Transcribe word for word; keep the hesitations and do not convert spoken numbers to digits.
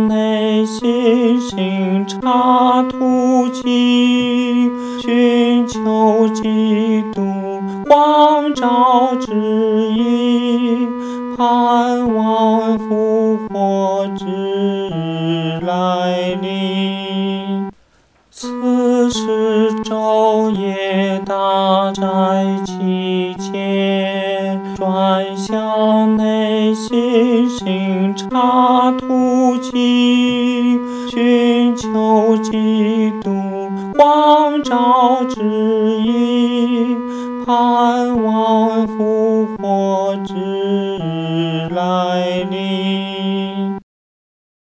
内心行查途径，寻求基督光照指引，盼望复活之日来临。此时昼夜大斋期间，转向内心行查途径，寻求基督光照指引，盼望复活之